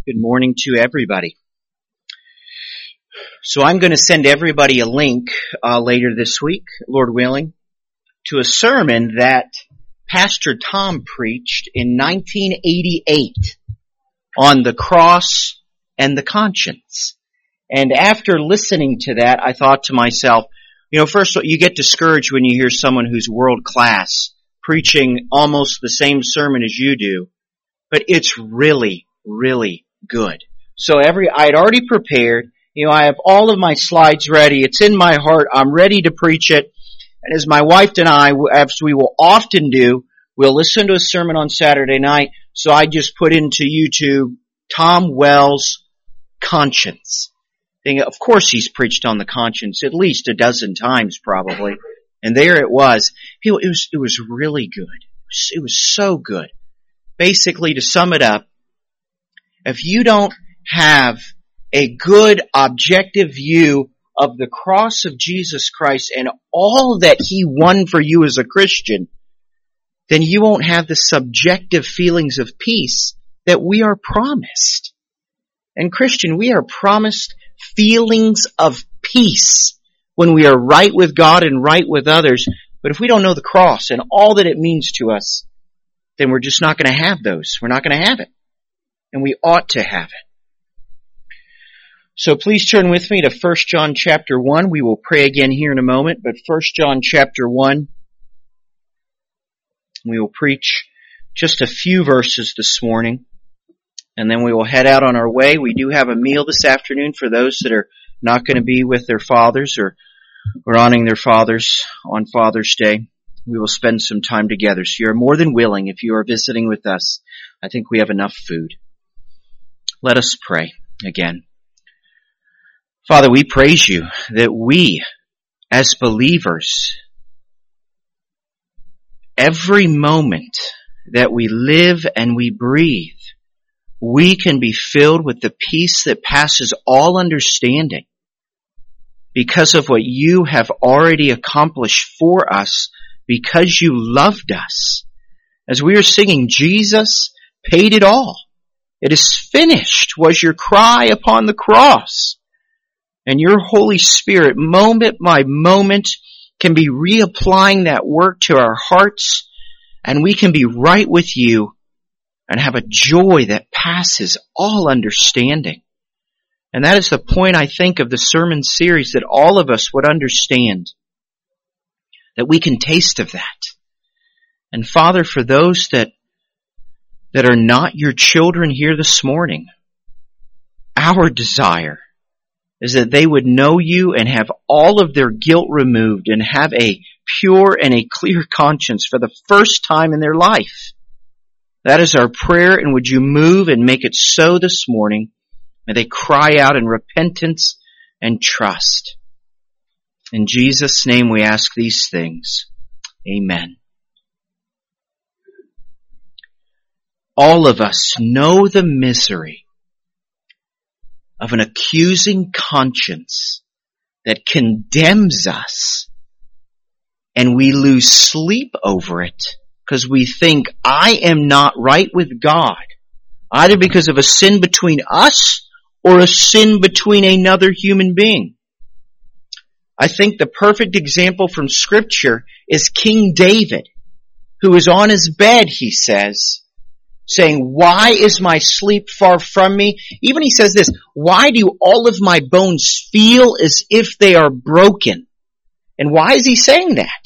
Good morning to everybody. So I'm going to send everybody a link later this week, Lord willing, to a sermon that Pastor Tom preached in 1988 on the cross and the conscience. And after listening to that, I thought to myself, first of all, you get discouraged when you hear someone who's world class preaching almost the same sermon as you do, but it's really good. So I had already prepared. I have all of my slides ready. It's in my heart. I'm ready to preach it. And as my wife and I, as we will often do, we'll listen to a sermon on Saturday night. So I just put into YouTube Tom Wells Conscience. Of course he's preached on the conscience at least a dozen times probably. And there it was. It was really good. It was so good. Basically, to sum it up, if you don't have a good objective view of the cross of Jesus Christ and all that He won for you as a Christian, then you won't have the subjective feelings of peace that we are promised. And Christian, we are promised feelings of peace when we are right with God and right with others. But if we don't know the cross and all that it means to us, then we're just not going to have those. We're not going to have it. And we ought to have it. So please turn with me to 1 John chapter 1. We will pray again here in a moment, but 1 John chapter 1, we will preach just a few verses this morning, and then we will head out on our way. We do have a meal this afternoon for those that are not going to be with their fathers or honoring their fathers on Father's Day. We will spend some time together. So you are more than willing if you are visiting with us. I think we have enough food. Let us pray again. Father, we praise you that we, as believers, every moment that we live and we breathe, we can be filled with the peace that passes all understanding because of what you have already accomplished for us, because you loved us. As we are singing, Jesus paid it all. It is finished was your cry upon the cross. And your Holy Spirit, moment by moment, can be reapplying that work to our hearts, and we can be right with you and have a joy that passes all understanding. And that is the point, I think, of the sermon series, that all of us would understand, that we can taste of that. And Father, for those that are not your children here this morning, our desire is that they would know you and have all of their guilt removed and have a pure and a clear conscience for the first time in their life. That is our prayer, and would you move and make it so this morning? May they cry out in repentance and trust. In Jesus' name we ask these things. Amen. All of us know the misery of an accusing conscience that condemns us, and we lose sleep over it because we think, I am not right with God, either because of a sin between us or a sin between another human being. I think the perfect example from Scripture is King David, who is on his bed, he says, saying, why is my sleep far from me? Even he says this, why do all of my bones feel as if they are broken? And why is he saying that?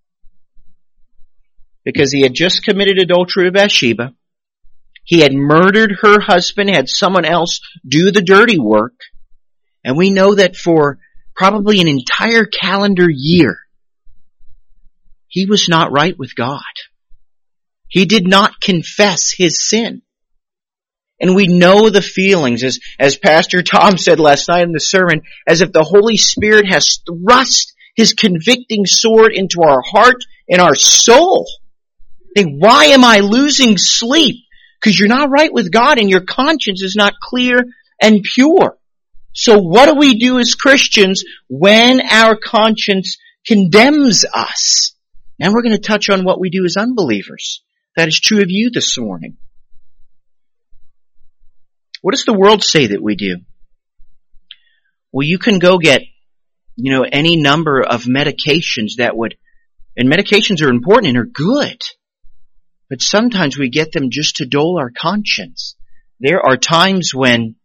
Because he had just committed adultery with Bathsheba. He had murdered her husband, had someone else do the dirty work. And we know that for probably an entire calendar year, he was not right with God. He did not confess his sin. And we know the feelings, as Pastor Tom said last night in the sermon, as if the Holy Spirit has thrust His convicting sword into our heart and our soul. Think, why am I losing sleep? Because you're not right with God and your conscience is not clear and pure. So what do we do as Christians when our conscience condemns us? And we're going to touch on what we do as unbelievers. That is true of you this morning. What does the world say that we do? Well, you can go get, any number of medications and medications are important and are good. But sometimes we get them just to dull our conscience. There are times when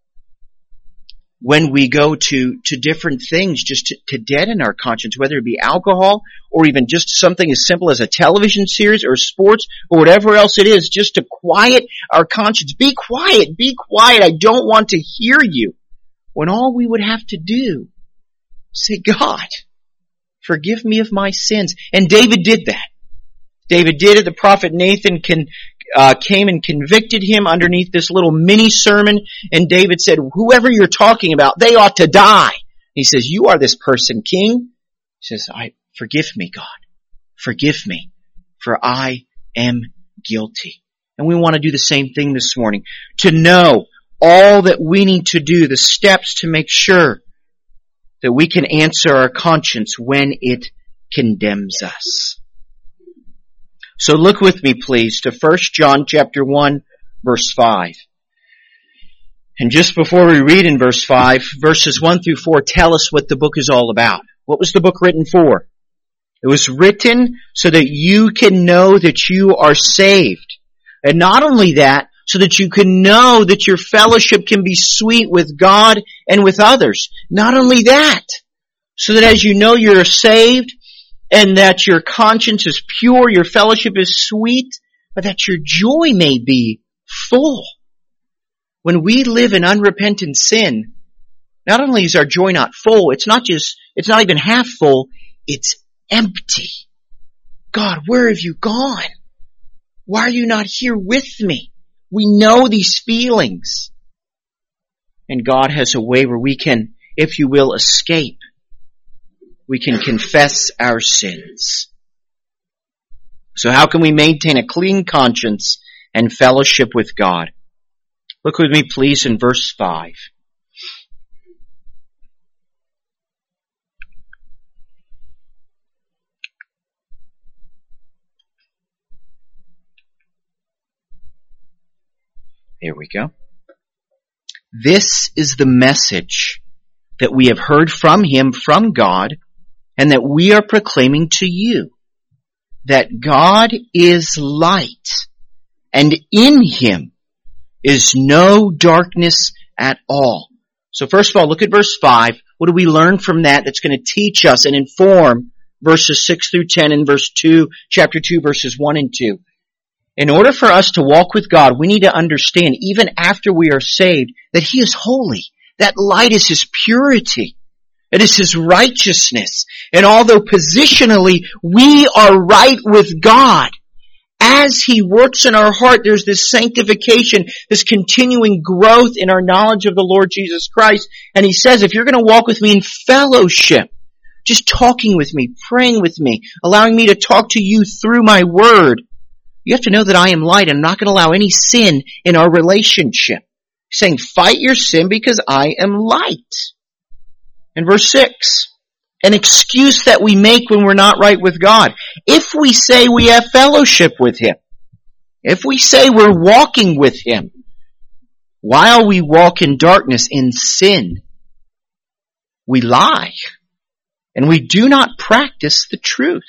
we go to different things just to deaden our conscience, whether it be alcohol or even just something as simple as a television series or sports or whatever else it is, just to quiet our conscience. Be quiet, I don't want to hear you. When all we would have to do is say, God, forgive me of my sins. And David did that. David did it. The prophet Nathan came and convicted him underneath this little mini sermon. And David said, whoever you're talking about, they ought to die. He says, you are this person, king. He says, forgive me, God. Forgive me, for I am guilty. And we want to do the same thing this morning. To know all that we need to do, the steps to make sure that we can answer our conscience when it condemns us. So look with me, please, to 1 John chapter 1, verse 5. And just before we read in verse 5, verses 1 through 4 tell us what the book is all about. What was the book written for? It was written so that you can know that you are saved. And not only that, so that you can know that your fellowship can be sweet with God and with others. Not only that, so that as you know you're saved and that your conscience is pure, your fellowship is sweet, but that your joy may be full. When we live in unrepentant sin, not only is our joy not full, it's not even half full, it's empty. God, where have you gone? Why are you not here with me? We know these feelings. And God has a way where we can, if you will, escape. We can confess our sins. So how can we maintain a clean conscience and fellowship with God? Look with me, please, in verse 5. Here we go. This is the message that we have heard from Him, from God, and that we are proclaiming to you, that God is light, and in Him is no darkness at all. So first of all, look at verse 5. What do we learn from that that's going to teach us and inform verses 6 through 10 and verse 2, chapter 2, verses 1 and 2? In order for us to walk with God, we need to understand, even after we are saved, that He is holy. That light is His purity. It is His righteousness. And although positionally we are right with God, as He works in our heart, there's this sanctification, this continuing growth in our knowledge of the Lord Jesus Christ. And He says, if you're going to walk with me in fellowship, just talking with me, praying with me, allowing me to talk to you through my word, you have to know that I am light. I'm not going to allow any sin in our relationship. He's saying, fight your sin because I am light. And verse 6, an excuse that we make when we're not right with God. If we say we have fellowship with Him, if we say we're walking with Him, while we walk in darkness, in sin, we lie, and we do not practice the truth.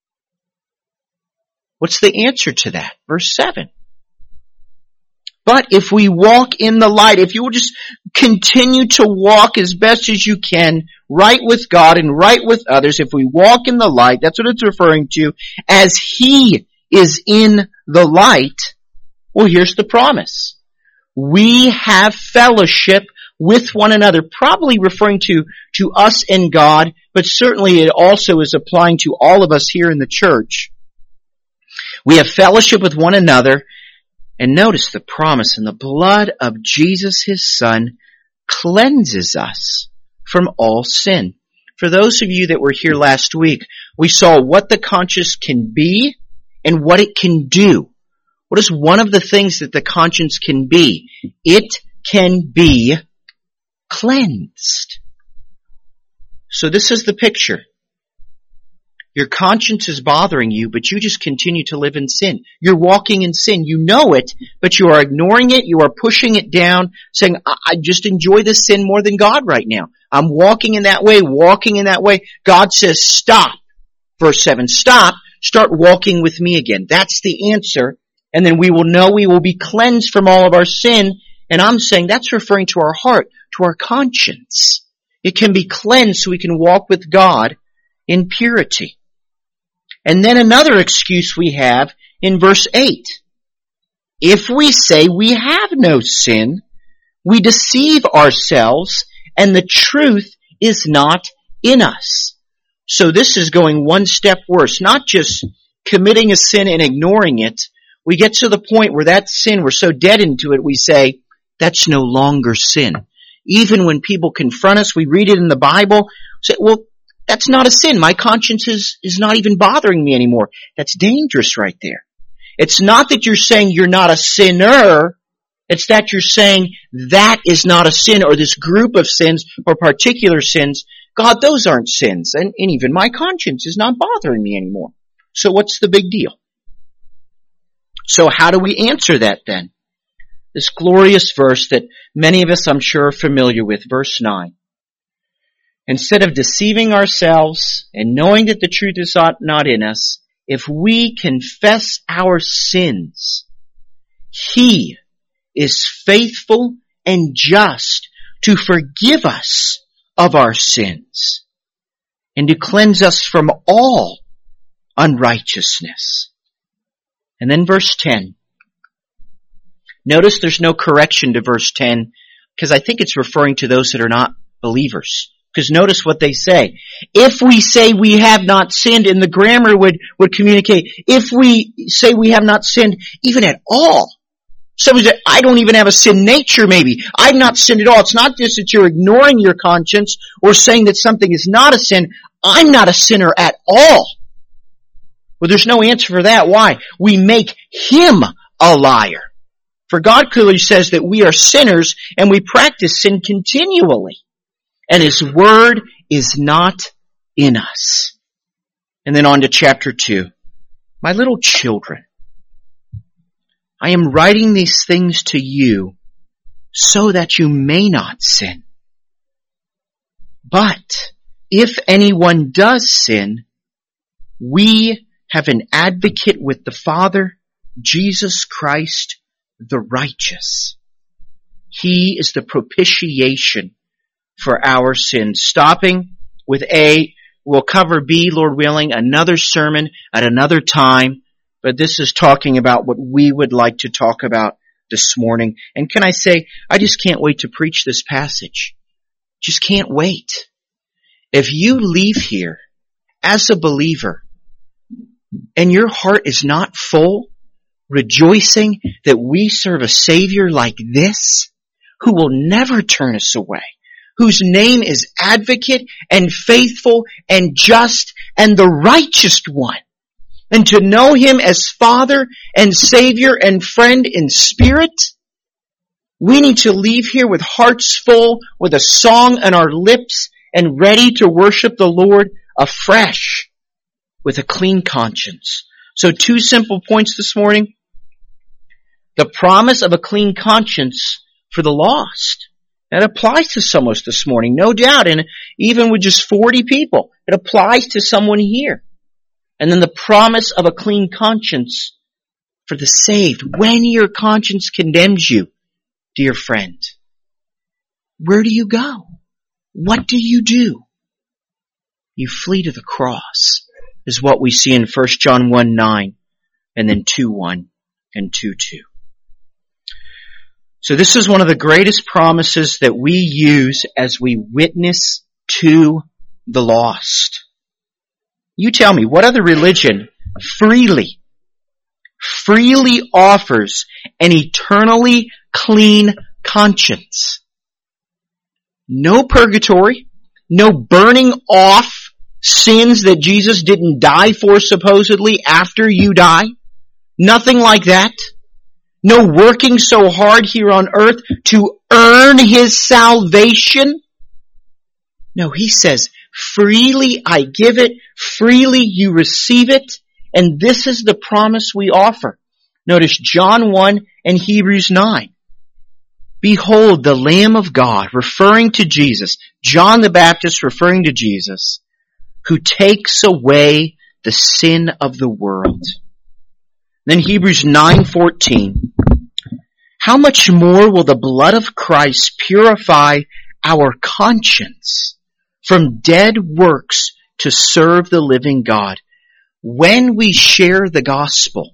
What's the answer to that? Verse 7. But if we walk in the light, if you will just continue to walk as best as you can, right with God and right with others, if we walk in the light, that's what it's referring to, as He is in the light, well, here's the promise. We have fellowship with one another, probably referring to us and God, but certainly it also is applying to all of us here in the church. We have fellowship with one another, and notice the promise, and the blood of Jesus, His Son, cleanses us from all sin. For those of you that were here last week, we saw what the conscience can be and what it can do. What is one of the things that the conscience can be? It can be cleansed. So this is the picture. Your conscience is bothering you, but you just continue to live in sin. You're walking in sin. You know it, but you are ignoring it. You are pushing it down, saying, I just enjoy this sin more than God right now. I'm walking in that way, walking in that way. God says, stop. Verse 7, stop. Start walking with me again. That's the answer. And then we will know we will be cleansed from all of our sin. And I'm saying that's referring to our heart, to our conscience. It can be cleansed so we can walk with God in purity. And then another excuse we have in verse 8. If we say we have no sin, we deceive ourselves and the truth is not in us. So this is going one step worse. Not just committing a sin and ignoring it. We get to the point where that sin, we're so dead into it, we say, that's no longer sin. Even when people confront us, we read it in the Bible, say, well, that's not a sin. My conscience is not even bothering me anymore. That's dangerous right there. It's not that you're saying you're not a sinner. It's that you're saying that is not a sin, or this group of sins or particular sins. God, those aren't sins. And even my conscience is not bothering me anymore. So what's the big deal? So how do we answer that then? This glorious verse that many of us, I'm sure, are familiar with, verse 9. Instead of deceiving ourselves and knowing that the truth is not in us, if we confess our sins, He is faithful and just to forgive us of our sins and to cleanse us from all unrighteousness. And then verse 10. Notice there's no correction to verse 10 because I think it's referring to those that are not believers. Because notice what they say. If we say we have not sinned, and the grammar would communicate, if we say we have not sinned even at all. Somebody said, I don't even have a sin nature maybe. I've not sinned at all. It's not just that you're ignoring your conscience or saying that something is not a sin. I'm not a sinner at all. Well, there's no answer for that. Why? We make Him a liar. For God clearly says that we are sinners and we practice sin continually. And His Word is not in us. And then on to chapter 2. My little children, I am writing these things to you so that you may not sin. But if anyone does sin, we have an advocate with the Father, Jesus Christ, the righteous. He is the propitiation for our sins. Stopping with A, we'll cover B, Lord willing, another sermon at another time. But this is talking about what we would like to talk about this morning. And can I say, I just can't wait to preach this passage. Just can't wait. If you leave here as a believer and your heart is not full, rejoicing that we serve a Savior like this, who will never turn us away, whose name is Advocate and Faithful and Just and the Righteous One, and to know Him as Father and Savior and Friend in spirit, we need to leave here with hearts full, with a song on our lips, and ready to worship the Lord afresh with a clean conscience. So 2 simple points this morning. The promise of a clean conscience for the lost. That applies to some of us this morning, no doubt, and even with just 40 people. It applies to someone here. And then the promise of a clean conscience for the saved. When your conscience condemns you, dear friend, where do you go? What do? You flee to the cross, is what we see in 1 John 1:9 and then 2:1 and 2:2. So this is one of the greatest promises that we use as we witness to the lost. You tell me, what other religion freely offers an eternally clean conscience? No purgatory, no burning off sins that Jesus didn't die for supposedly after you die. Nothing like that. No working so hard here on earth to earn His salvation. No, He says, Freely I give it, freely you receive it, and this is the promise we offer. Notice John 1 and Hebrews 9. Behold the Lamb of God, referring to Jesus, John the Baptist referring to Jesus, who takes away the sin of the world. Then Hebrews 9:14. How much more will the blood of Christ purify our conscience from dead works to serve the living God? When we share the gospel,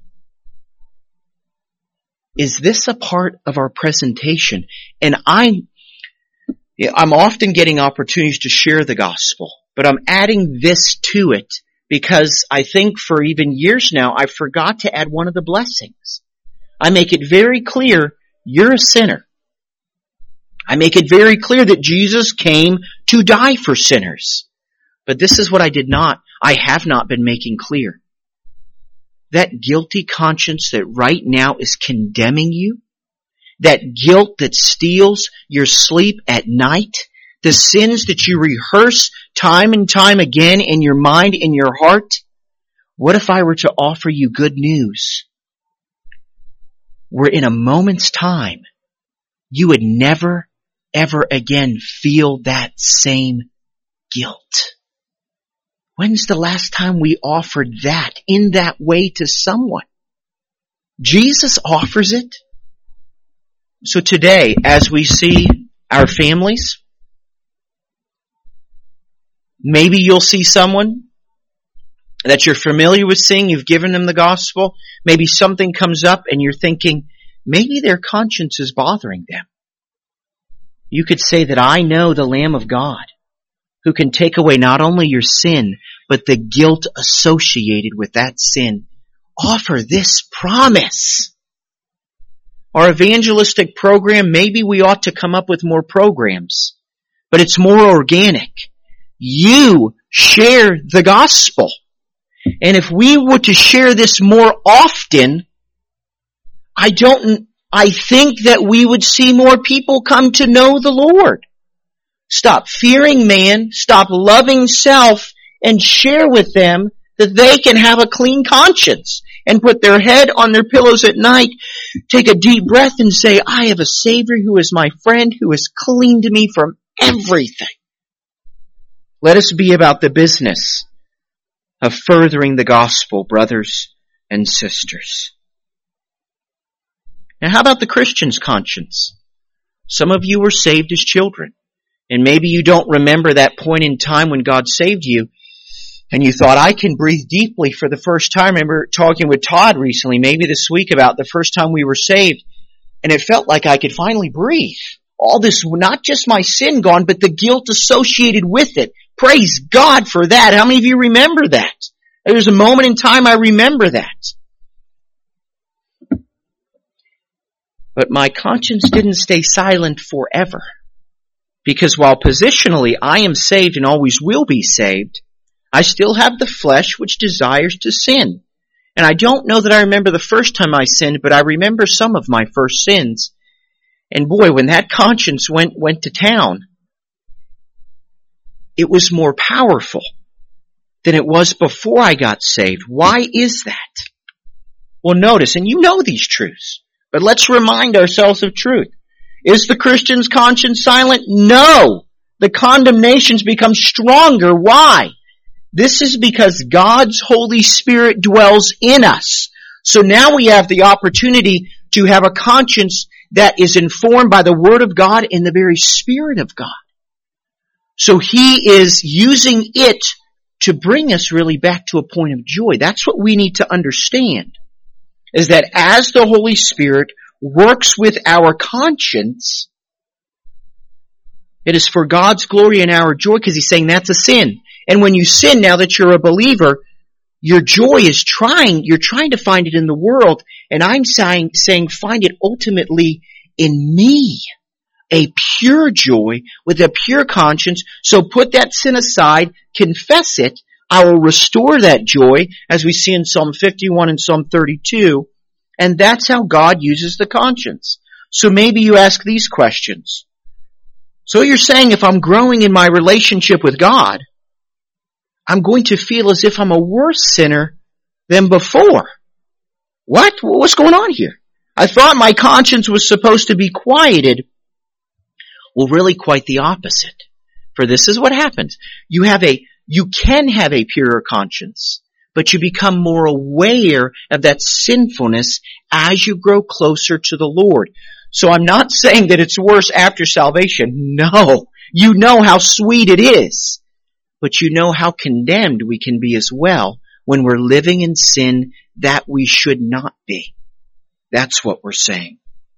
is this a part of our presentation? And I'm often getting opportunities to share the gospel, but I'm adding this to it because I think for even years now, I forgot to add one of the blessings. I make it very clear, you're a sinner. I make it very clear that Jesus came to die for sinners. But this is what I have not been making clear. That guilty conscience that right now is condemning you, that guilt that steals your sleep at night, the sins that you rehearse time and time again in your mind, in your heart, what if I were to offer you good news? Where in a moment's time, you would never, ever again feel that same guilt. When's the last time we offered that in that way to someone? Jesus offers it. So today, as we see our families, maybe you'll see someone that you're familiar with seeing, you've given them the gospel. Maybe something comes up and you're thinking, maybe their conscience is bothering them. You could say that I know the Lamb of God who can take away not only your sin, but the guilt associated with that sin. Offer this promise. Our evangelistic program, maybe we ought to come up with more programs, but it's more organic. You share the gospel. And if we were to share this more often, I think that we would see more people come to know the Lord. Stop fearing man, stop loving self, and share with them that they can have a clean conscience and put their head on their pillows at night, take a deep breath and say, I have a Savior who is my friend, who has cleaned me from everything. Let us be about the business of furthering the gospel, brothers and sisters. Now, how about the Christian's conscience? Some of you were saved as children, and maybe you don't remember that point in time when God saved you, and you thought, I can breathe deeply for the first time. I remember talking with Todd recently, maybe this week, about the first time we were saved, and it felt like I could finally breathe. All this, not just my sin gone, but the guilt associated with it. Praise God for that. How many of you remember that? There was a moment in time I remember that. But my conscience didn't stay silent forever. Because while positionally I am saved and always will be saved, I still have the flesh which desires to sin. And I don't know that I remember the first time I sinned, but I remember some of my first sins. And boy, when that conscience went to town, it was more powerful than it was before I got saved. Why is that? Well, notice, and you know these truths, but let's remind ourselves of truth. Is the Christian's conscience silent? No. The condemnations become stronger. Why? This is because God's Holy Spirit dwells in us. So now we have the opportunity to have a conscience that is informed by the Word of God and the very Spirit of God. So He is using it to bring us really back to a point of joy. That's what we need to understand, is that as the Holy Spirit works with our conscience, it is for God's glory and our joy, because He's saying that's a sin. And when you sin, now that you're a believer, your joy is you're trying to find it in the world, and I'm saying find it ultimately in me. A pure joy with a pure conscience. So put that sin aside, confess it. I will restore that joy, as we see in Psalm 51 and Psalm 32. And that's how God uses the conscience. So maybe you ask these questions. So you're saying if I'm growing in my relationship with God, I'm going to feel as if I'm a worse sinner than before. What? What's going on here? I thought my conscience was supposed to be quieted. Well, really quite the opposite. For this is what happens. You can have a purer conscience, but you become more aware of that sinfulness as you grow closer to the Lord. So I'm not saying that it's worse after salvation. No. You know how sweet it is. But you know how condemned we can be as well when we're living in sin that we should not be. That's what we're saying.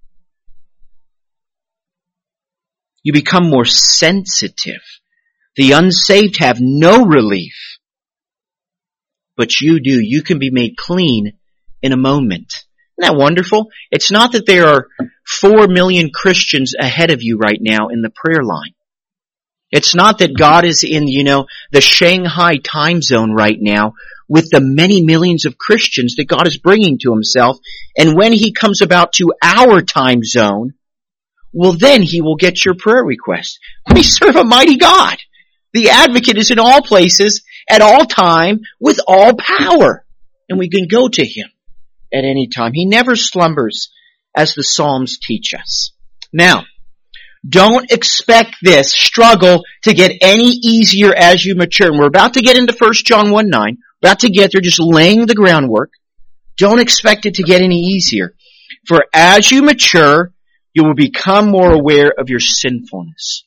You become more sensitive. The unsaved have no relief. But you do. You can be made clean in a moment. Isn't that wonderful? It's not that there are 4 million Christians ahead of you right now in the prayer line. It's not that God is in, the Shanghai time zone right now with the many millions of Christians that God is bringing to himself. And when he comes about to our time zone, well, then he will get your prayer request. We serve a mighty God. The advocate is in all places, at all time, with all power. And we can go to him at any time. He never slumbers, as the Psalms teach us. Now, don't expect this struggle to get any easier as you mature. And we're about to get into 1 John 1:9. About to get there, just laying the groundwork. Don't expect it to get any easier. For as you mature, you will become more aware of your sinfulness.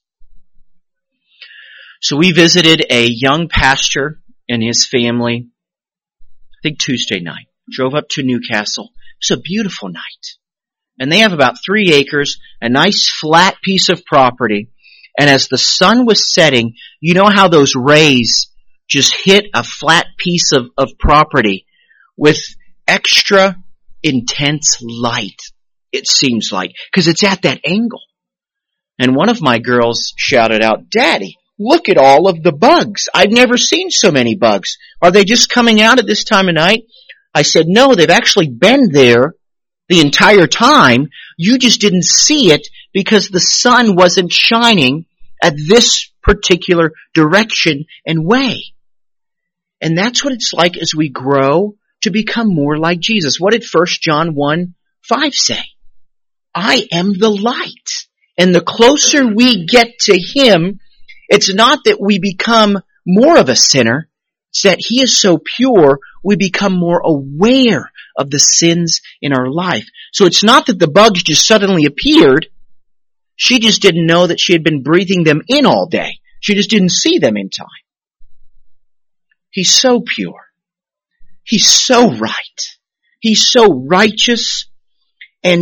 So we visited a young pastor and his family, I think Tuesday night. Drove up to Newcastle. It was a beautiful night. And they have about 3 acres, a nice flat piece of property. And as the sun was setting, you know how those rays just hit a flat piece of property with extra intense light, it seems like, because it's at that angle. And one of my girls shouted out, "Daddy, look at all of the bugs. I've never seen so many bugs. Are they just coming out at this time of night?" I said, "No, they've actually been there the entire time. You just didn't see it because the sun wasn't shining at this particular direction and way." And that's what it's like as we grow to become more like Jesus. What did 1 John 1:5 say? I am the light. And the closer we get to him, it's not that we become more of a sinner. It's that he is so pure, we become more aware of the sins in our life. So it's not that the bugs just suddenly appeared. She just didn't know that she had been breathing them in all day. She just didn't see them in time. He's so pure. He's so right. He's so righteous and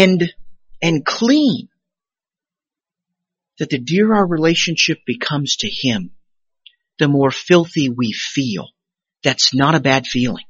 clean that the dearer our relationship becomes to him, the more filthy we feel. That's not a bad feeling.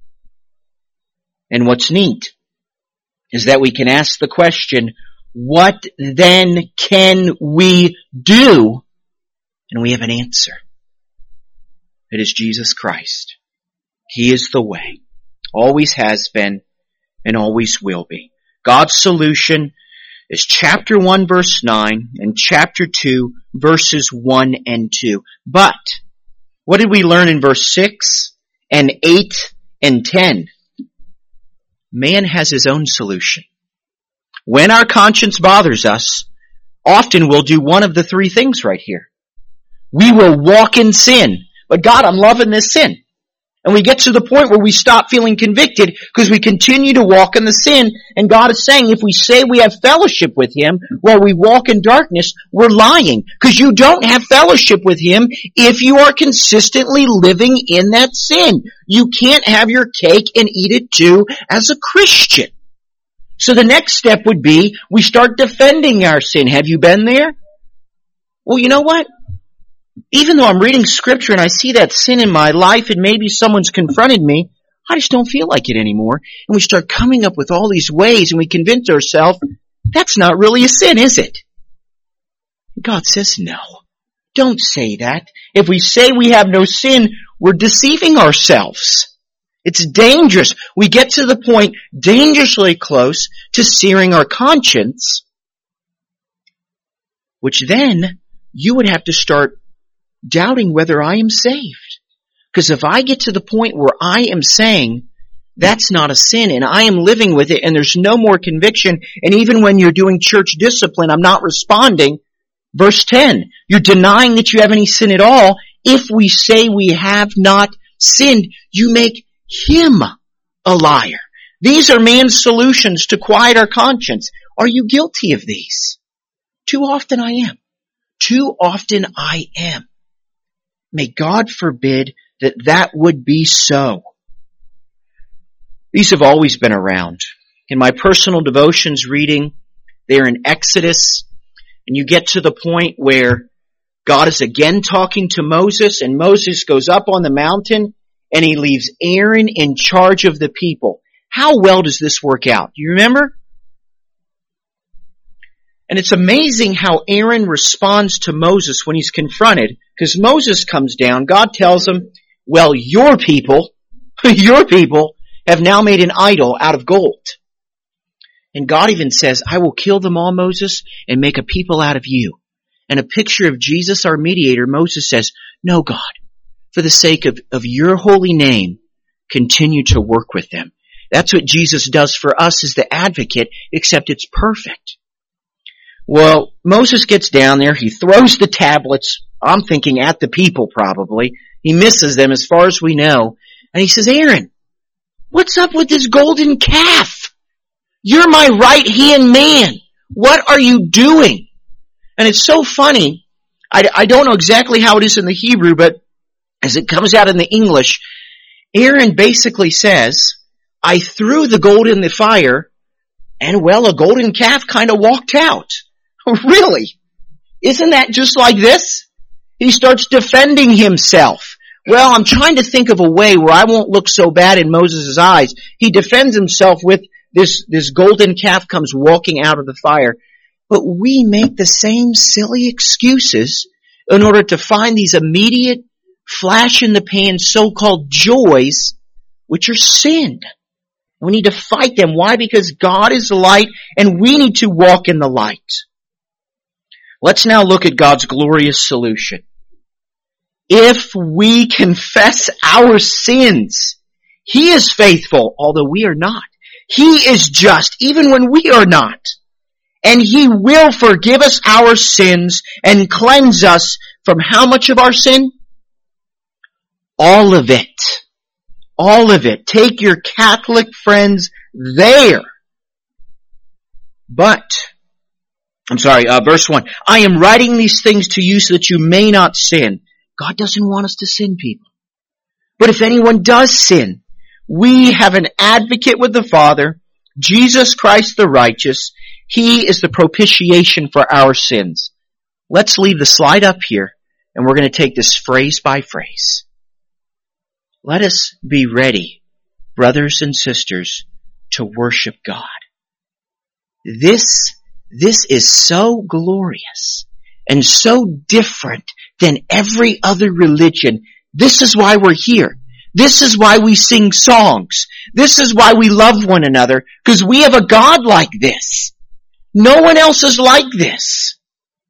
And what's neat is that we can ask the question, what then can we do? And we have an answer. It is Jesus Christ. He is the way. Always has been and always will be. God's solution is chapter 1 verse 9 and chapter 2 verses 1 and 2. But what did we learn in verse 6 and 8 and 10? Man has his own solution. When our conscience bothers us, often we'll do one of the 3 things right here. We will walk in sin. But God, I'm loving this sin. And we get to the point where we stop feeling convicted because we continue to walk in the sin. And God is saying if we say we have fellowship with him while we walk in darkness, we're lying. Because you don't have fellowship with him if you are consistently living in that sin. You can't have your cake and eat it too as a Christian. So the next step would be we start defending our sin. Have you been there? Well, you know what? Even though I'm reading scripture and I see that sin in my life and maybe someone's confronted me, I just don't feel like it anymore. And we start coming up with all these ways and we convince ourselves, that's not really a sin, is it? God says no. Don't say that. If we say we have no sin, we're deceiving ourselves. It's dangerous. We get to the point dangerously close to searing our conscience, which then you would have to start doubting whether I am saved. Because if I get to the point where I am saying that's not a sin and I am living with it and there's no more conviction, and even when you're doing church discipline, I'm not responding. Verse 10, you're denying that you have any sin at all. If we say we have not sinned, you make him a liar. These are man's solutions to quiet our conscience. Are you guilty of these? Too often I am. Too often I am. May God forbid that would be so. These have always been around. In my personal devotions reading, they're in Exodus, and you get to the point where God is again talking to Moses, and Moses goes up on the mountain, and he leaves Aaron in charge of the people. How well does this work out? Do you remember? And it's amazing how Aaron responds to Moses when he's confronted, because Moses comes down, God tells him, well, your people have now made an idol out of gold. And God even says, I will kill them all, Moses, and make a people out of you. And a picture of Jesus, our mediator, Moses says, no, God, for the sake of your holy name, continue to work with them. That's what Jesus does for us as the advocate, except it's perfect. Well, Moses gets down there, he throws the tablets, I'm thinking at the people probably. He misses them as far as we know. And he says, Aaron, what's up with this golden calf? You're my right-hand man. What are you doing? And it's so funny. I don't know exactly how it is in the Hebrew, but as it comes out in the English, Aaron basically says, I threw the gold in the fire, and well, a golden calf kind of walked out. Really? Isn't that just like this? He starts defending himself. Well, I'm trying to think of a way where I won't look so bad in Moses' eyes. He defends himself with this golden calf comes walking out of the fire. But we make the same silly excuses in order to find these immediate flash in the pan so-called joys, which are sin. We need to fight them. Why? Because God is the light and we need to walk in the light. Let's now look at God's glorious solution. If we confess our sins, He is faithful, although we are not. He is just, even when we are not. And He will forgive us our sins and cleanse us from how much of our sin? All of it. All of it. Take your Catholic friends there. Verse 1. I am writing these things to you so that you may not sin. God doesn't want us to sin, people. But if anyone does sin, we have an advocate with the Father, Jesus Christ the righteous. He is the propitiation for our sins. Let's leave the slide up here, and we're going to take this phrase by phrase. Let us be ready, brothers and sisters, to worship God. This is so glorious and so different than every other religion. This is why we're here. This is why we sing songs. This is why we love one another, because we have a God like this. No one else is like this.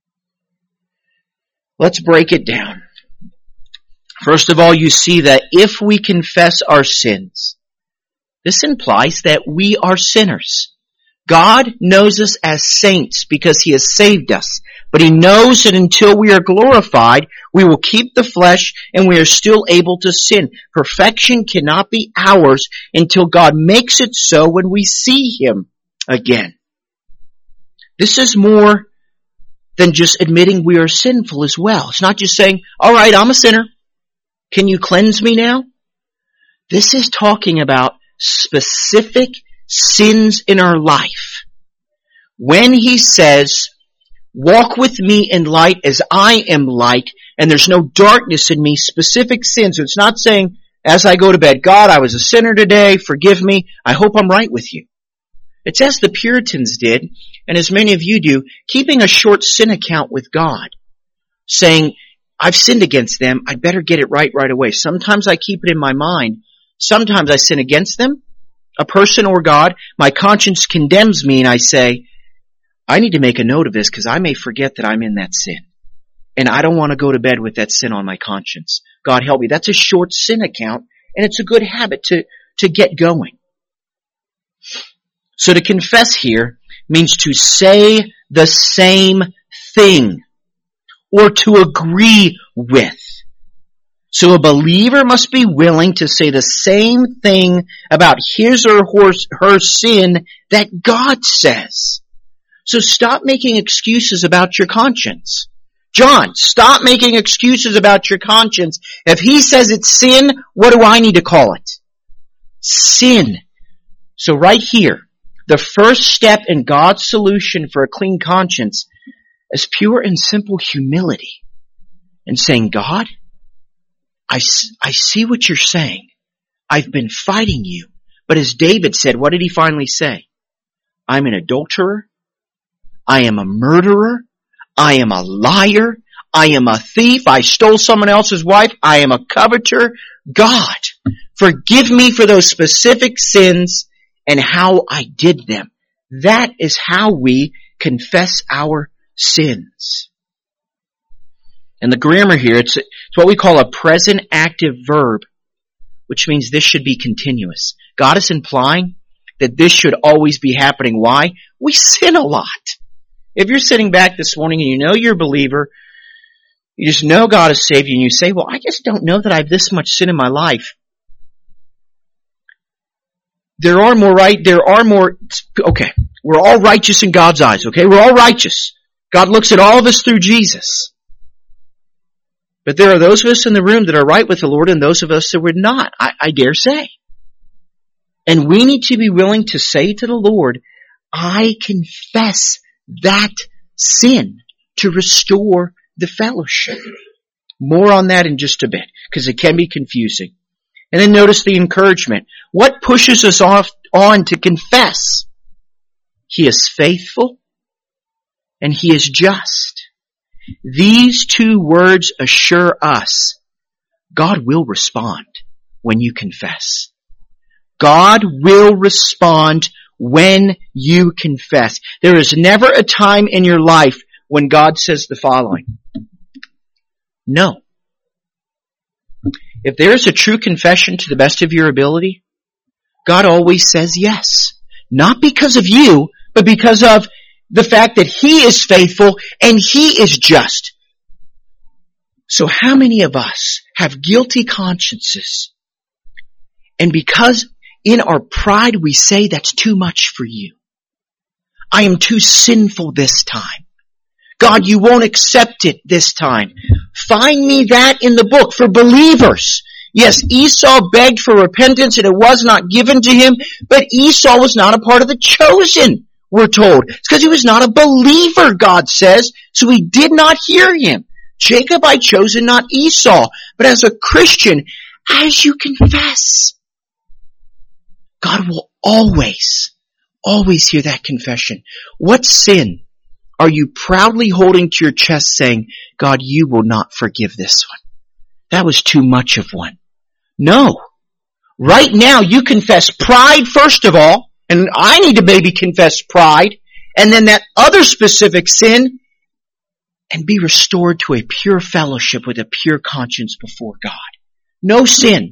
Let's break it down. First of all, you see that if we confess our sins, this implies that we are sinners. God knows us as saints because He has saved us. But He knows that until we are glorified, we will keep the flesh and we are still able to sin. Perfection cannot be ours until God makes it so when we see Him again. This is more than just admitting we are sinful as well. It's not just saying, all right, I'm a sinner. Can you cleanse me now? This is talking about specific sins in our life. When He says, walk with me in light as I am light, and there's no darkness in me, specific sins. So it's not saying, as I go to bed, God, I was a sinner today, forgive me, I hope I'm right with you. It's as the Puritans did, and as many of you do, keeping a short sin account with God, saying, I've sinned against them, I'd better get it right away. Sometimes I keep it in my mind. Sometimes I sin against them, a person or God. My conscience condemns me and I say, I need to make a note of this because I may forget that I'm in that sin. And I don't want to go to bed with that sin on my conscience. God help me. That's a short sin account, and it's a good habit to get going. So to confess here means to say the same thing or to agree with. So a believer must be willing to say the same thing about his or her sin that God says. So stop making excuses about your conscience. John, stop making excuses about your conscience. If he says it's sin, what do I need to call it? Sin. So right here, the first step in God's solution for a clean conscience is pure and simple humility and saying, God, I see what you're saying. I've been fighting you. But as David said, what did he finally say? I'm an adulterer. I am a murderer. I am a liar. I am a thief. I stole someone else's wife. I am a coveter. God, forgive me for those specific sins and how I did them. That is how we confess our sins. And the grammar here, it's what we call a present active verb, which means this should be continuous. God is implying that this should always be happening. Why? We sin a lot. If you're sitting back this morning and you know you're a believer, you just know God has saved you, and you say, well, I just don't know that I have this much sin in my life. Okay, we're all righteous in God's eyes, okay? We're all righteous. God looks at all of us through Jesus. But there are those of us in the room that are right with the Lord and those of us that we're not, I dare say. And we need to be willing to say to the Lord, I confess that sin to restore the fellowship. More on that in just a bit, because it can be confusing. And then notice the encouragement. What pushes us on to confess? He is faithful and He is just. These two words assure us God will respond when you confess. God will respond when you confess. There is never a time in your life when God says the following. No. If there is a true confession to the best of your ability, God always says yes. Not because of you, but because of the fact that He is faithful and He is just. So how many of us have guilty consciences? And because in our pride we say that's too much for you. I am too sinful this time. God, you won't accept it this time. Find me that in the book for believers. Yes, Esau begged for repentance and it was not given to him, but Esau was not a part of the chosen, we're told. It's because he was not a believer, God says, so he did not hear him. Jacob I chose and not Esau. But as a Christian, as you confess, God will always hear that confession. What sin are you proudly holding to your chest saying, God, you will not forgive this one? That was too much of one. No. Right now you confess pride first of all, and I need to maybe confess pride, and then that other specific sin, and be restored to a pure fellowship with a pure conscience before God. No sin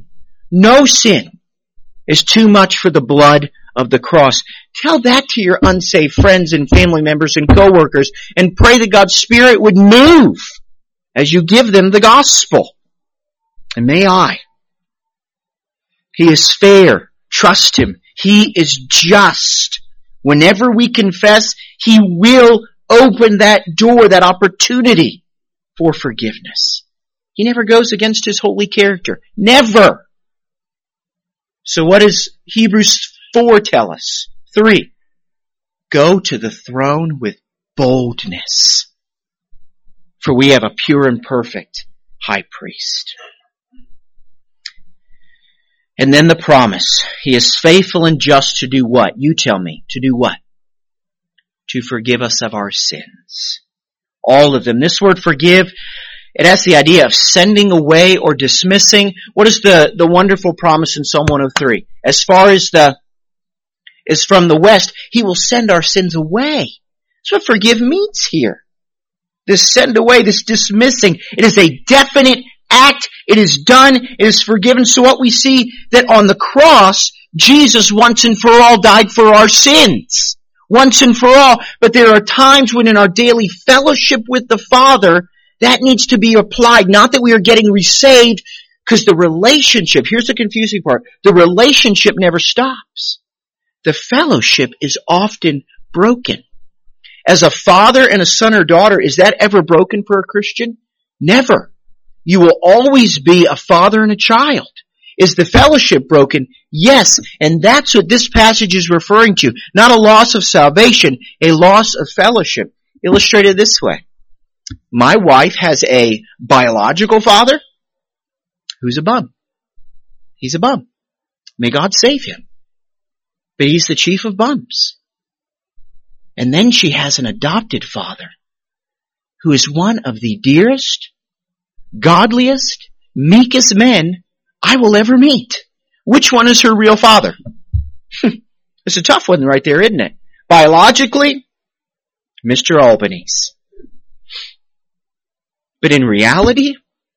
is too much for the blood of the cross. Tell that to your unsaved friends and family members and coworkers, and pray that God's Spirit would move as you give them the gospel. And may I. He is fair. Trust Him. He is just. Whenever we confess, He will open that door, that opportunity for forgiveness. He never goes against His holy character. Never. So what does Hebrews 4 tell us? 3. Go to the throne with boldness, for we have a pure and perfect high priest. And then the promise. He is faithful and just to do what? You tell me. To do what? To forgive us of our sins. All of them. This word forgive, it has the idea of sending away or dismissing. What is the wonderful promise in Psalm 103? As far as is from the west, He will send our sins away. That's what forgive means here. This send away, this dismissing. It is a definite act It is done. It is forgiven. So what we see that on the cross, Jesus once and for all died for our sins. Once and for all. But there are times when in our daily fellowship with the Father, that needs to be applied. Not that we are getting resaved, because the relationship, here's the confusing part, the relationship never stops. The fellowship is often broken. As a father and a son or daughter, is that ever broken for a Christian? Never. You will always be a father and a child. Is the fellowship broken? Yes. And that's what this passage is referring to. Not a loss of salvation, a loss of fellowship. Illustrated this way. My wife has a biological father who's a bum. He's a bum. May God save him. But he's the chief of bums. And then she has an adopted father who is one of the dearest, godliest, meekest men I will ever meet. Which one is her real father? It's a tough one right there, isn't it? Biologically, Mr. Albanese. But in reality,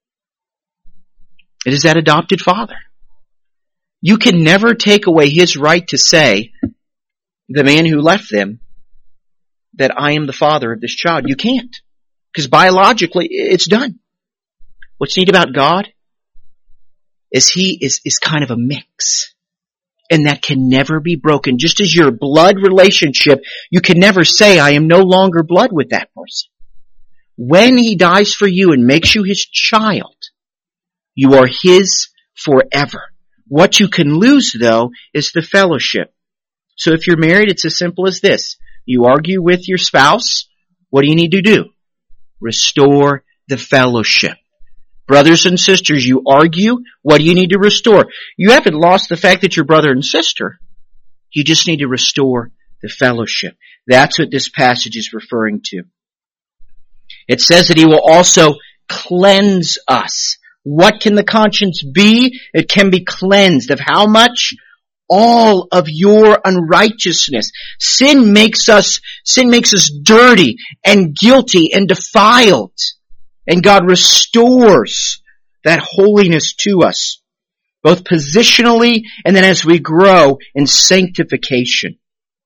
it is that adopted father. You can never take away his right to say, the man who left them, that I am the father of this child. You can't. Because biologically, it's done. What's neat about God is he is kind of a mix. And that can never be broken. Just as your blood relationship, you can never say, I am no longer blood with that person. When he dies for you and makes you his child, you are his forever. What you can lose, though, is the fellowship. So if you're married, it's as simple as this. You argue with your spouse, what do you need to do? Restore the fellowship. Brothers and sisters, you argue, what do you need to restore? You haven't lost the fact that you're brother and sister. You just need to restore the fellowship. That's what this passage is referring to. It says that he will also cleanse us. What can the conscience be? It can be cleansed. Of how much? All of your unrighteousness. Sin makes us dirty and guilty and defiled. And God restores that holiness to us, both positionally and then as we grow in sanctification.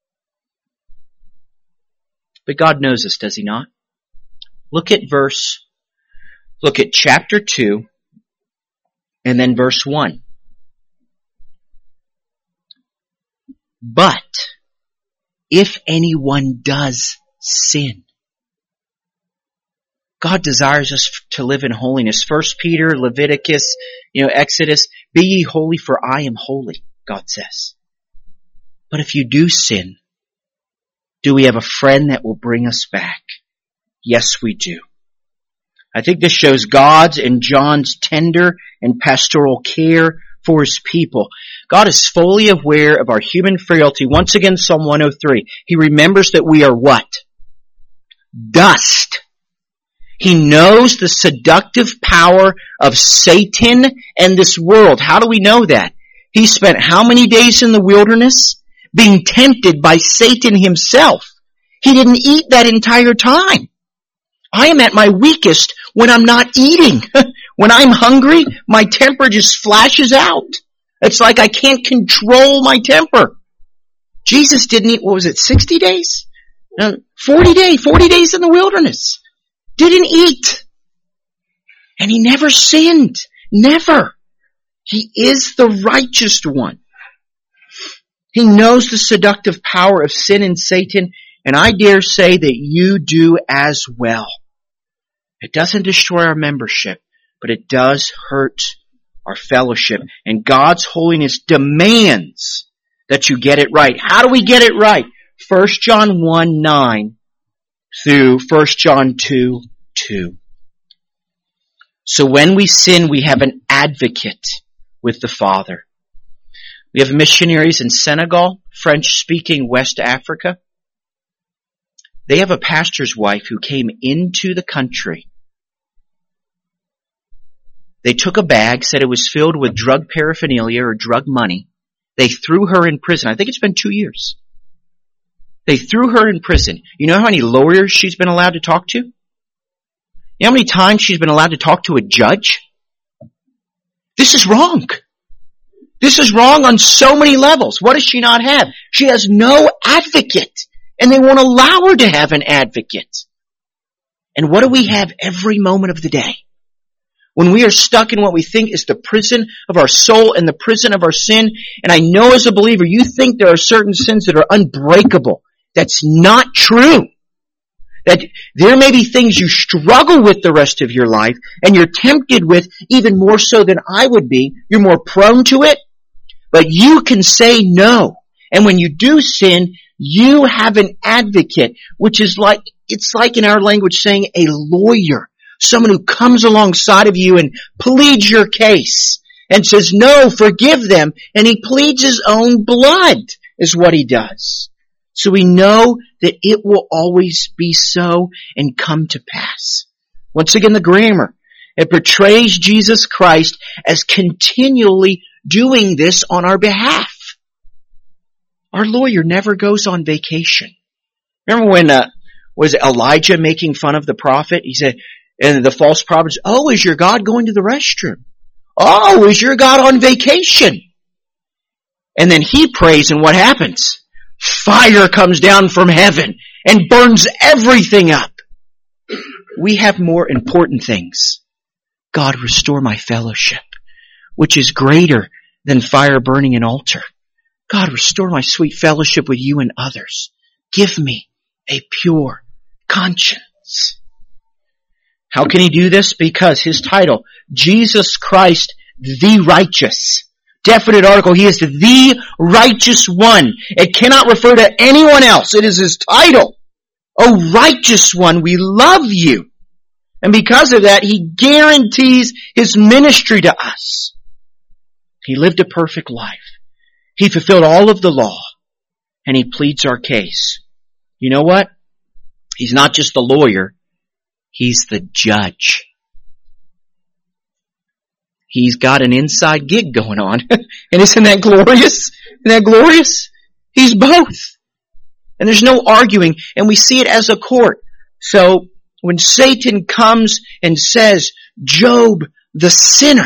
But God knows us, does he not? Look at chapter 2 and then verse 1. But if anyone does sin, God desires us to live in holiness. 1 Peter, Leviticus, Exodus, be ye holy for I am holy, God says. But if you do sin, do we have a friend that will bring us back? Yes, we do. I think this shows God's and John's tender and pastoral care for his people. God is fully aware of our human frailty. Once again, Psalm 103. He remembers that we are what? Dust. He knows the seductive power of Satan and this world. How do we know that? He spent how many days in the wilderness being tempted by Satan himself? He didn't eat that entire time. I am at my weakest when I'm not eating. When I'm hungry, my temper just flashes out. It's like I can't control my temper. Jesus didn't eat, 60 days? 40 days in the wilderness. Didn't eat. And he never sinned. Never. He is the righteous one. He knows the seductive power of sin and Satan, and I dare say that you do as well. It doesn't destroy our membership, but it does hurt our fellowship. And God's holiness demands that you get it right. How do we get it right? 1 John 1:9 through 1 John 2:2. So when we sin, we have an advocate with the Father. We have missionaries in Senegal, French-speaking West Africa. They have a pastor's wife who came into the country. They took a bag, said it was filled with drug paraphernalia or drug money. They threw her in prison. I think it's been 2 years. They threw her in prison. You know how many lawyers she's been allowed to talk to? You know how many times she's been allowed to talk to a judge? This is wrong. This is wrong on so many levels. What does she not have? She has no advocate. And they won't allow her to have an advocate. And what do we have every moment of the day? When we are stuck in what we think is the prison of our soul and the prison of our sin, and I know as a believer, you think there are certain sins that are unbreakable. That's not true. That there may be things you struggle with the rest of your life, and you're tempted with even more so than I would be. You're more prone to it, but you can say no. And when you do sin, you have an advocate, which is like, it's like in our language saying a lawyer. Someone who comes alongside of you and pleads your case and says, no, forgive them. And he pleads his own blood is what he does. So we know that it will always be so and come to pass. Once again, the grammar. It portrays Jesus Christ as continually doing this on our behalf. Our lawyer never goes on vacation. Remember when, was Elijah making fun of the prophet? He said, and the false prophet, oh, is your God going to the restroom? Oh, is your God on vacation? And then he prays, and what happens? Fire comes down from heaven and burns everything up. We have more important things. God, restore my fellowship, which is greater than fire burning an altar. God, restore my sweet fellowship with you and others. Give me a pure conscience. How can he do this? Because his title, Jesus Christ, the righteous. Definite article. He is the righteous one. It cannot refer to anyone else. It is his title. O righteous one, we love you. And because of that, he guarantees his ministry to us. He lived a perfect life. He fulfilled all of the law. And he pleads our case. You know what? He's not just the lawyer. He's the judge. He's got an inside gig going on. And isn't that glorious? Isn't that glorious? He's both. And there's no arguing. And we see it as a court. So when Satan comes and says, Job, the sinner,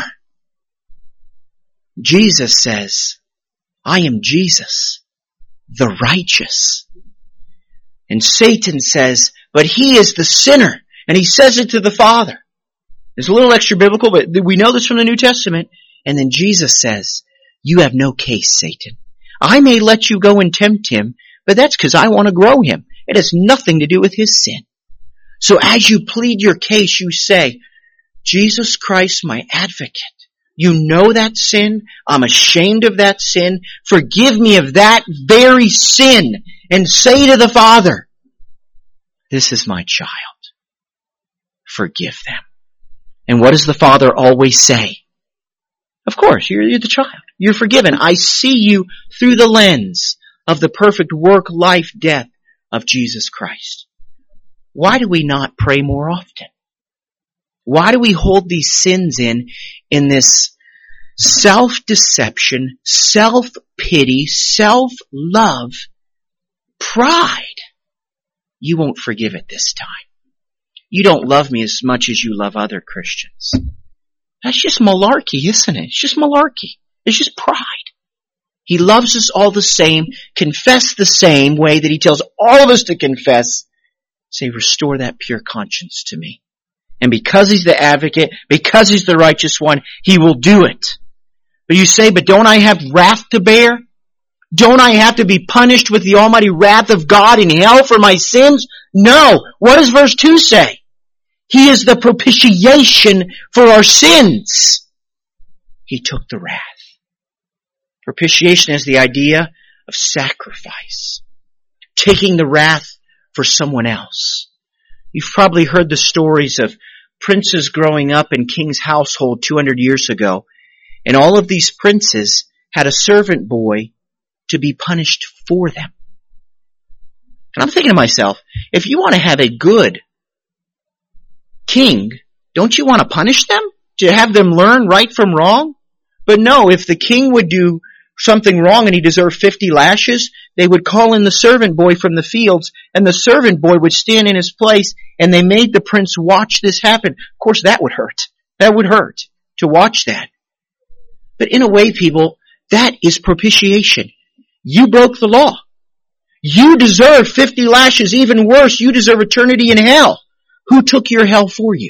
Jesus says, I am Jesus, the righteous. And Satan says, but he is the sinner. And he says it to the Father. It's a little extra biblical, but we know this from the New Testament. And then Jesus says, you have no case, Satan. I may let you go and tempt him, but that's because I want to grow him. It has nothing to do with his sin. So as you plead your case, you say, Jesus Christ, my advocate, you know that sin. I'm ashamed of that sin. Forgive me of that very sin. And say to the Father, this is my child. Forgive them. And what does the Father always say? Of course, you're the child. You're forgiven. I see you through the lens of the perfect work, life, death of Jesus Christ. Why do we not pray more often? Why do we hold these sins in this self-deception, self-pity, self-love, pride? You won't forgive it this time. You don't love me as much as you love other Christians. That's just malarkey, isn't it? It's just malarkey. It's just pride. He loves us all the same. Confess the same way that he tells all of us to confess. Say, restore that pure conscience to me. And because he's the advocate, because he's the righteous one, he will do it. But you say, but don't I have wrath to bear? Don't I have to be punished with the almighty wrath of God in hell for my sins? No. What does verse 2 say? He is the propitiation for our sins. He took the wrath. Propitiation is the idea of sacrifice. Taking the wrath for someone else. You've probably heard the stories of princes growing up in king's household 200 years ago. And all of these princes had a servant boy to be punished for them. And I'm thinking to myself, if you want to have a good king, don't you want to punish them? To have them learn right from wrong? But no, if the king would do something wrong and he deserved 50 lashes, they would call in the servant boy from the fields, and the servant boy would stand in his place, and they made the prince watch this happen. Of course, that would hurt. That would hurt to watch that. But in a way, people, that is propitiation. You broke the law. You deserve 50 lashes, even worse, you deserve eternity in hell. Who took your hell for you?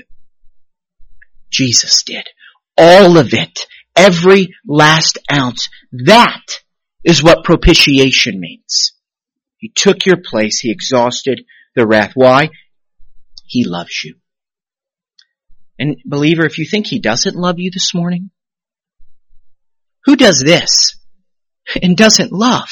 Jesus did. All of it. Every last ounce. That is what propitiation means. He took your place. He exhausted the wrath. Why? He loves you. And believer, if you think He doesn't love you this morning, who does this and doesn't love?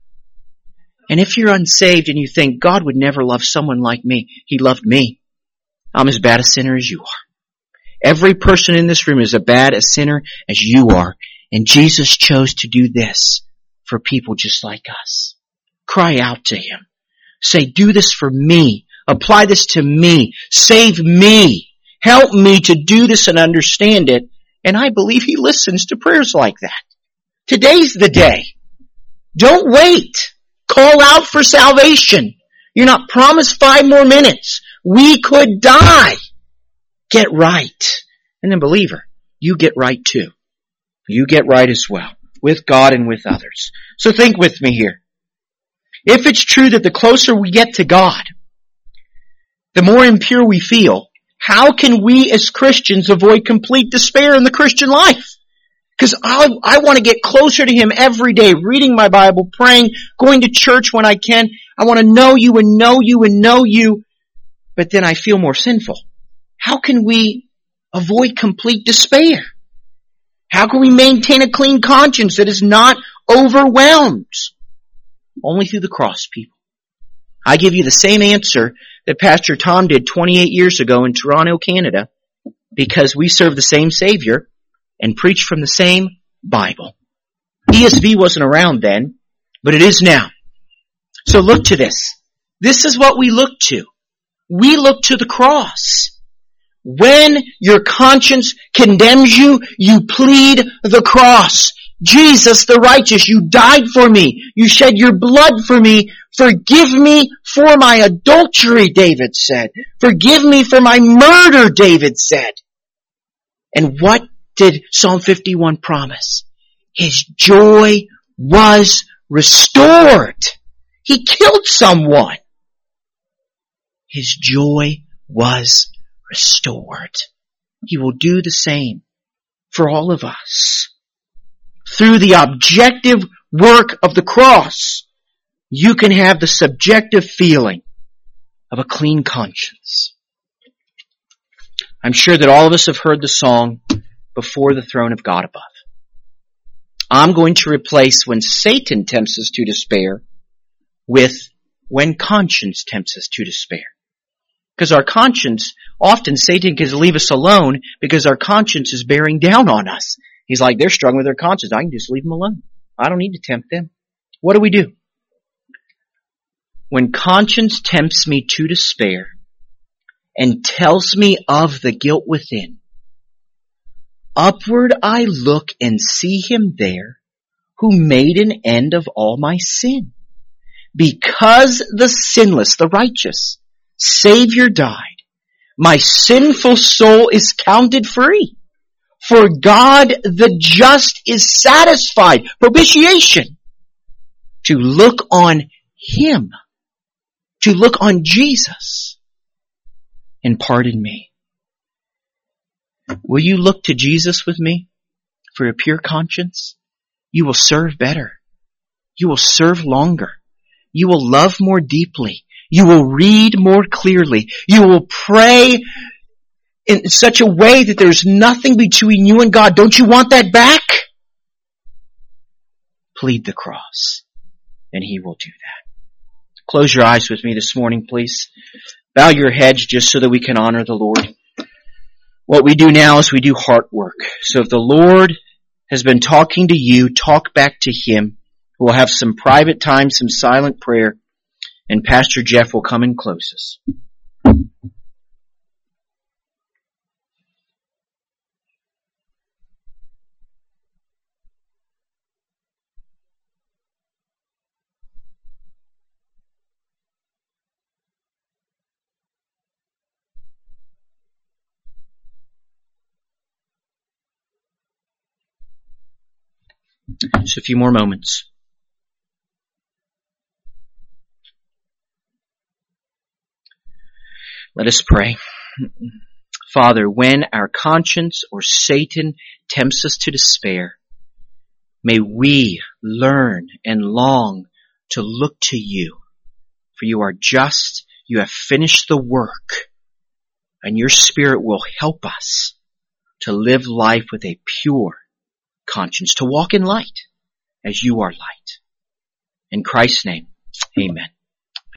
And if you're unsaved and you think God would never love someone like me, He loved me. I'm as bad a sinner as you are. Every person in this room is as bad a sinner as you are. And Jesus chose to do this for people just like us. Cry out to Him. Say, do this for me. Apply this to me. Save me. Help me to do this and understand it. And I believe He listens to prayers like that. Today's the day. Don't wait. Call out for salvation. You're not promised 5 more minutes. We could die. Get right. And then believer, you get right too. You get right as well. With God and with others. So think with me here. If it's true that the closer we get to God, the more impure we feel, how can we as Christians avoid complete despair in the Christian life? Because I want to get closer to Him every day, reading my Bible, praying, going to church when I can. I want to know You and know You and know You. But then I feel more sinful. How can we avoid complete despair? How can we maintain a clean conscience that is not overwhelmed? Only through the cross, people. I give you the same answer that Pastor Tom did 28 years ago in Toronto, Canada, because we serve the same Savior and preach from the same Bible. ESV wasn't around then, but it is now. So look to this. This is what we look to. We look to the cross. When your conscience condemns you, you plead the cross. Jesus the righteous, You died for me. You shed Your blood for me. Forgive me for my adultery, David said. Forgive me for my murder, David said. And what did Psalm 51 promise? His joy was restored. He killed someone. His joy was restored. He will do the same for all of us. Through the objective work of the cross, you can have the subjective feeling of a clean conscience. I'm sure that all of us have heard the song, Before the Throne of God Above. I'm going to replace when Satan tempts us to despair with when conscience tempts us to despair. Because our conscience, often Satan can leave us alone because our conscience is bearing down on us. He's like, they're struggling with their conscience. I can just leave them alone. I don't need to tempt them. What do? When conscience tempts me to despair and tells me of the guilt within, upward I look and see Him there who made an end of all my sin. Because the sinless, the righteous, Savior died, my sinful soul is counted free. For God the just is satisfied, propitiation, to look on Him, to look on Jesus, and pardon me. Will you look to Jesus with me for a pure conscience? You will serve better. You will serve longer. You will love more deeply. You will read more clearly. You will pray in such a way that there's nothing between you and God. Don't you want that back? Plead the cross, and He will do that. Close your eyes with me this morning, please. Bow your heads just so that we can honor the Lord. What we do now is we do heart work. So if the Lord has been talking to you, talk back to Him. We'll have some private time, some silent prayer, and Pastor Jeff will come and close us. Just a few more moments. Let us pray. Father, when our conscience or Satan tempts us to despair, may we learn and long to look to you. For you are just, you have finished the work, and your Spirit will help us to live life with a pure conscience, to walk in light as you are light. In Christ's name, amen.